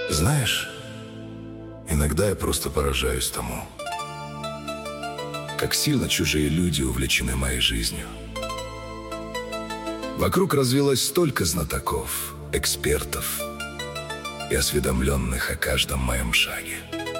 Знаешь, иногда я просто поражаюсь тому, как сильно чужие люди увлечены моей жизнью. Вокруг развилось столько знатоков, экспертов и осведомленных о каждом моем шаге.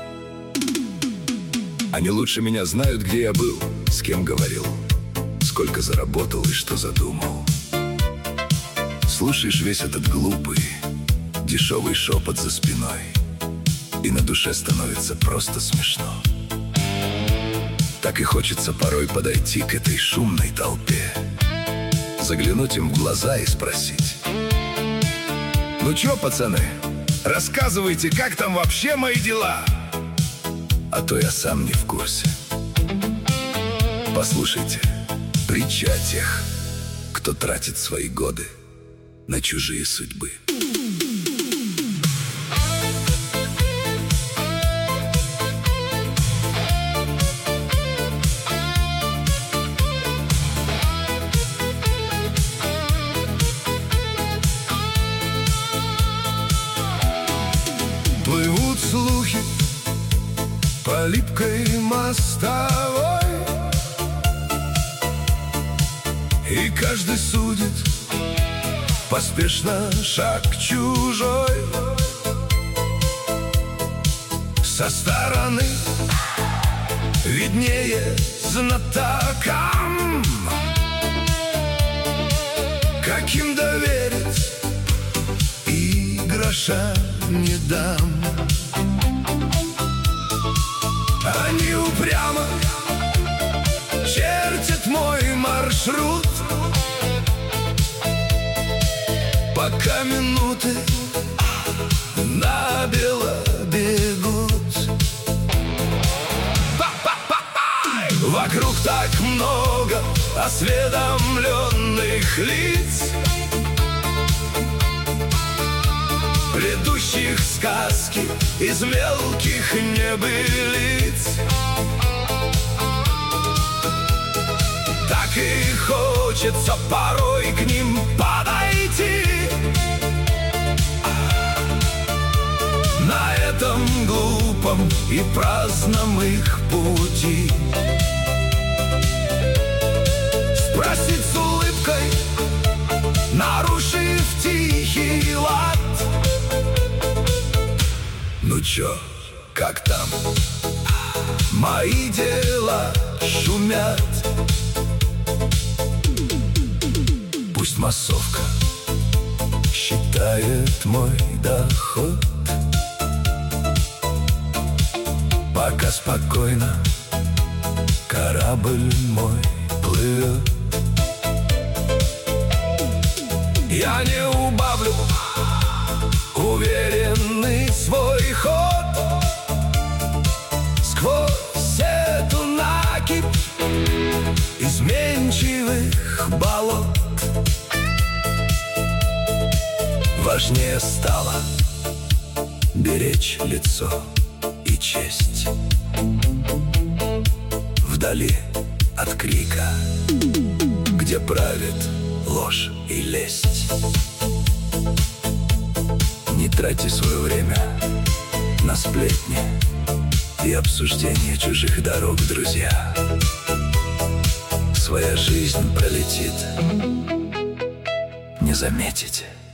Они лучше меня знают, где я был, с кем говорил, сколько заработал и что задумал. Слушаешь весь этот глупый, дешевый шепот за спиной, и на душе становится просто смешно. Так и хочется порой подойти к этой шумной толпе, заглянуть им в глаза и спросить: ну чё, пацаны, рассказывайте, как там вообще мои дела? А то я сам не в курсе. Послушайте, притча о тех, кто тратит свои годы на чужие судьбы. Плывут слухи по липкой мостовой, и каждый судит поспешно шаг чужой. Со стороны виднее знатокам, каким доверить и гроша не дам. Они упрямо чертят мой маршрут, пока минуты набело бегут. Вокруг так много осведомленных лиц, плетущих сказки из мелких небылиц. Так и хочется порой к ним подойти, на этом глупом и праздном их пути. Спросить с улыбкой, нарушив тихий лад: ну чё, как там? Мои дела шумят. Пусть массовка считает мой доход, пока спокойно корабль мой плывет. Я не убавлю уверенный свой ход сквозь эту накипь изменчивых болот. Важнее стало беречь лицо и честь вдали от крика, где правит ложь и лесть. Не тратьте свое время на сплетни и обсуждение чужих дорог, друзья. Своя жизнь пролетит, не заметите.